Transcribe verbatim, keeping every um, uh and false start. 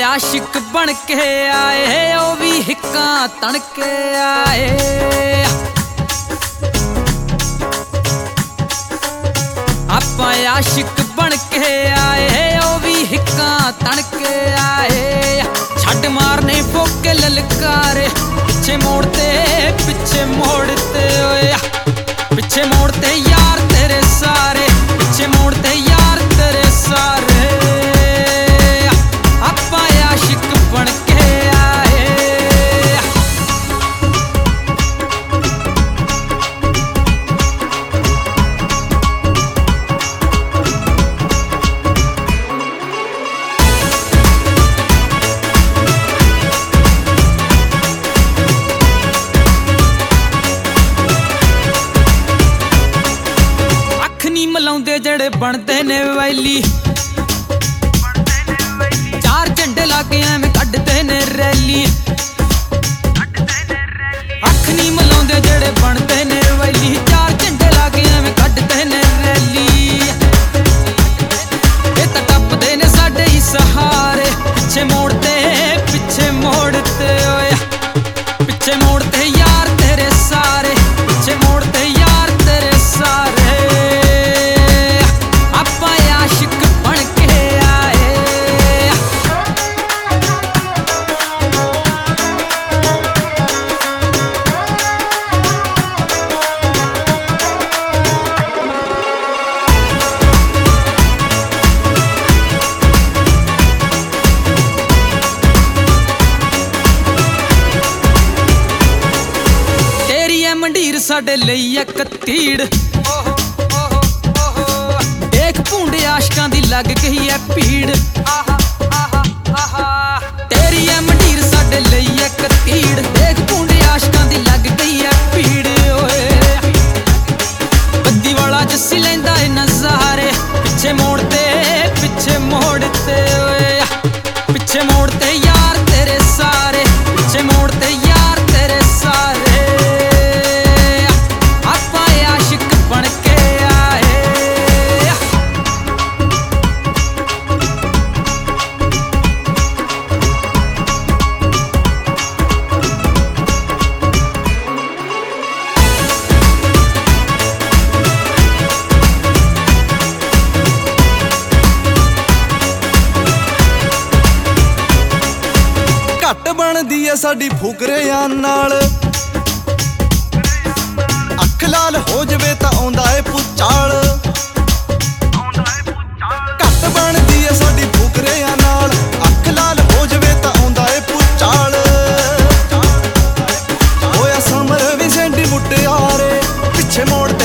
आशिक बन के आए ओ भी हिक्का तन के आए। आपां आशिक बन के आए ओ भी हिक्का तन के आए। छड्ड मारने फोके ललकारे पिछे मोड़ते पिछे मोड़ते ओया पिछे मोड़ते यार तेरे सारे पिछे मोड़ते यार तेरे सारे। आपां आशिक बन के आए। मलाउंदे जड़े बनते ने वैली चार झंडे लाके एवें कड्डदे ने रैली। अख नी मलाउंदे जड़े बनते ने वैली चार झंडे लाके एवें कड्डदे ने रैली। ये तां टप्पदे ने साडे ही सहारे पिछे मोड़ते पिछे मोड़ते ओया पिछे मोड़ते यार तेरे सारे पिछे मोड़ते यार तेरे सारे। मंडीर साडे लई इक तीड़ देख भूंडे आशकां दी लग गई है भीड़। तेरी है मंडीर साडे लई इक तीड़ देख भूंडे आशकां दी लग गई है भीड़। ओए बद्दी वाला जस्सी लैंदा है नज़ारे पिछे मोड़ते पिछे मोड़ते ओए पिछे मोड़ते यार तेरे सारे पिछे मोड़ते यार तेरे सारे। घट बनदी है साडी फुकरियां नाल अख लाल हो जवे तां आउंदा है भुचाल। घट बनदी है साडी फुकरियां नाल अख लाल हो जवे तां आउंदा है भुचाल। होया समर भी सेंडी मुटियारे पिछे मोड़